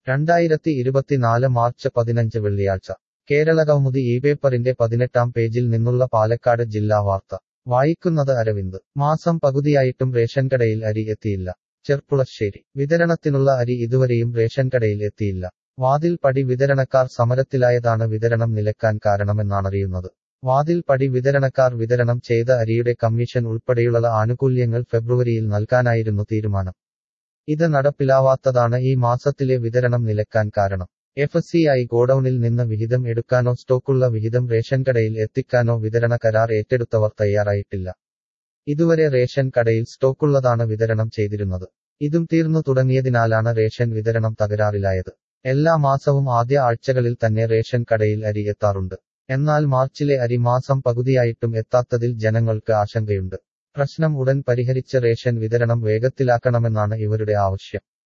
2024 March 15 വെള്ളിയാഴ്ച കേരളകൗമുദി ഇപേപ്പറിന്റെ 18-ാം പേജിൽ നിന്നുള്ള പാലക്കാട് ജില്ലാ വാർത്ത വായിക്കുന്നത് അരവിന്ദ്. മാസം പകുതിയായിട്ടും റേഷൻകടയിൽ അരി എത്തിയില്ല. ചെർപ്പുളശ്ശേരി. വിതരണത്തിനുള്ള അരി ഇതുവരെയും റേഷൻകടയിൽ എത്തിയില്ല. വാതിൽ പടി വിതരണക്കാർ സമരത്തിലായതാണ് വിതരണം നിലക്കാൻ കാരണമെന്നാണറിയുന്നത്. വാതിൽ പടി വിതരണക്കാർ വിതരണം ചെയ്ത അരിയുടെ കമ്മീഷൻ ഉൾപ്പെടെയുള്ള ആനുകൂല്യങ്ങൾ ഫെബ്രുവരിയിൽ നൽകാനായിരുന്നു തീരുമാനം. ഇത് നടപ്പിലാവാത്തതാണ് ഈ മാസത്തിലെ വിതരണം നിലക്കാൻ കാരണം. FCI ഗോഡൌണിൽ നിന്ന് വിഹിതം എടുക്കാനോ സ്റ്റോക്കുള്ള വിഹിതം റേഷൻകടയിൽ എത്തിക്കാനോ വിതരണ കരാർ ഏറ്റെടുത്തവർ തയ്യാറായിട്ടില്ല. ഇതുവരെ റേഷൻ കടയിൽ സ്റ്റോക്കുള്ളതാണ് വിതരണം ചെയ്തിരുന്നത്. ഇതും തീർന്നു തുടങ്ങിയതിനാലാണ് റേഷൻ വിതരണം തകരാറിലായത്. എല്ലാ മാസവും ആദ്യ ആഴ്ചകളിൽ തന്നെ റേഷൻ കടയിൽ അരി എത്താറുണ്ട്. എന്നാൽ മാർച്ചിലെ അരി മാസം പകുതിയായിട്ടും എത്താത്തതിൽ ജനങ്ങൾക്ക് ആശങ്കയുണ്ട്. പ്രശ്നം ഉടൻ പരിഹരിച്ച് റേഷൻ വിതരണം വേഗത്തിലാക്കണമെന്നാണ് ഇവരുടെ ആവശ്യം.